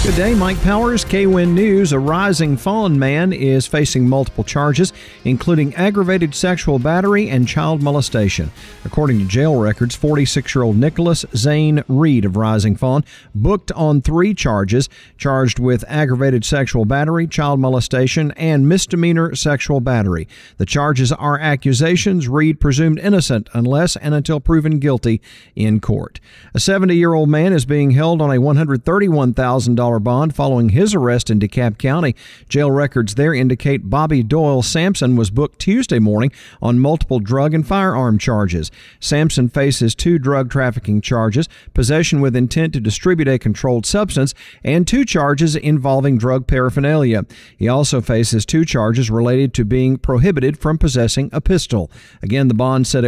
Good day, Mike Powers, KWIN News. A Rising Fawn man is facing multiple charges, including aggravated sexual battery and child molestation. According to jail records, 46-year-old Nicholas Zane Reed of Rising Fawn booked on 3 charges, charged with aggravated sexual battery, child molestation, and misdemeanor sexual battery. The charges are accusations. Reed presumed innocent unless and until proven guilty in court. A 70-year-old man is being held on a $131,000 bond following his arrest in DeKalb County. Jail records there indicate Bobby Doyle Sampson was booked Tuesday morning on multiple drug and firearm charges. Sampson faces 2 drug trafficking charges, possession with intent to distribute a controlled substance, and 2 charges involving drug paraphernalia. He also faces 2 charges related to being prohibited from possessing a pistol. Again, the bond set at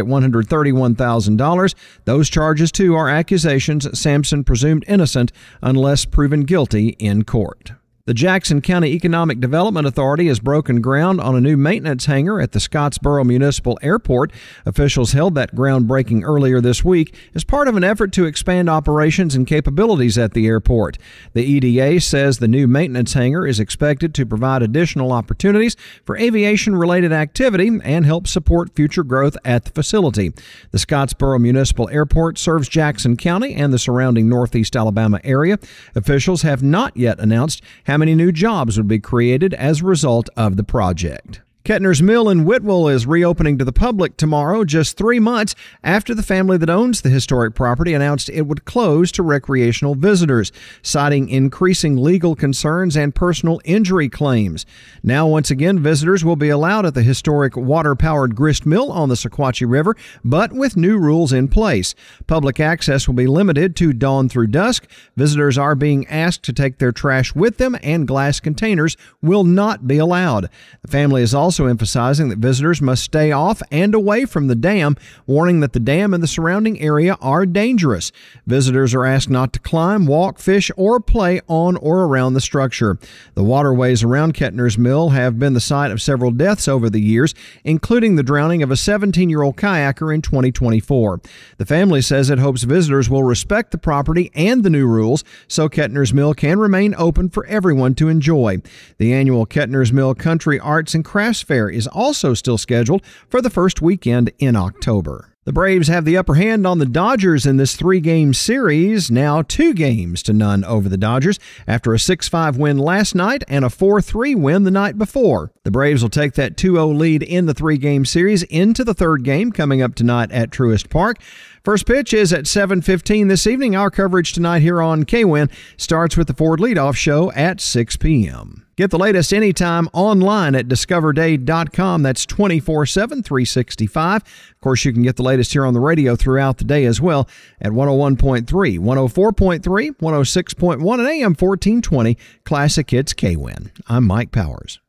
$131,000. Those charges, too, are accusations. Sampson presumed innocent unless proven guilty in court. The Jackson County Economic Development Authority has broken ground on a new maintenance hangar at the Scottsboro Municipal Airport. Officials held that groundbreaking earlier this week as part of an effort to expand operations and capabilities at the airport. The EDA says the new maintenance hangar is expected to provide additional opportunities for aviation-related activity and help support future growth at the facility. The Scottsboro Municipal Airport serves Jackson County and the surrounding Northeast Alabama area. Officials have not yet announced how many new jobs would be created as a result of the project. Kettner's Mill in Whitwell is reopening to the public tomorrow, just 3 months after the family that owns the historic property announced it would close to recreational visitors, citing increasing legal concerns and personal injury claims. Now, once again, visitors will be allowed at the historic water-powered grist mill on the Sequatchie River, but with new rules in place. Public access will be limited to dawn through dusk. Visitors are being asked to take their trash with them, and glass containers will not be allowed. The family is also emphasizing that visitors must stay off and away from the dam, warning that the dam and the surrounding area are dangerous. Visitors are asked not to climb, walk, fish, or play on or around the structure. The waterways around Kettner's Mill have been the site of several deaths over the years, including the drowning of a 17-year-old kayaker in 2024. The family says it hopes visitors will respect the property and the new rules so Kettner's Mill can remain open for everyone to enjoy. The annual Kettner's Mill Country Arts and Crafts Fair is also still scheduled for the first weekend in October. The Braves have the upper hand on the Dodgers in this 3-game series, now 2-0 over the Dodgers after a 6-5 win last night and a 4-3 win the night before. The Braves will take that 2-0 lead in the 3-game series into the 3rd game coming up tonight at Truist Park. First pitch is at 7:15 this evening. Our coverage tonight here on KWIN starts with the Ford Leadoff Show at 6 p.m. Get the latest anytime online at discoverday.com. That's 24/7, 365. Of course, you can get the latest here on the radio throughout the day as well at 101.3, 104.3, 106.1, and AM 1420 Classic Hits KWIN. I'm Mike Powers.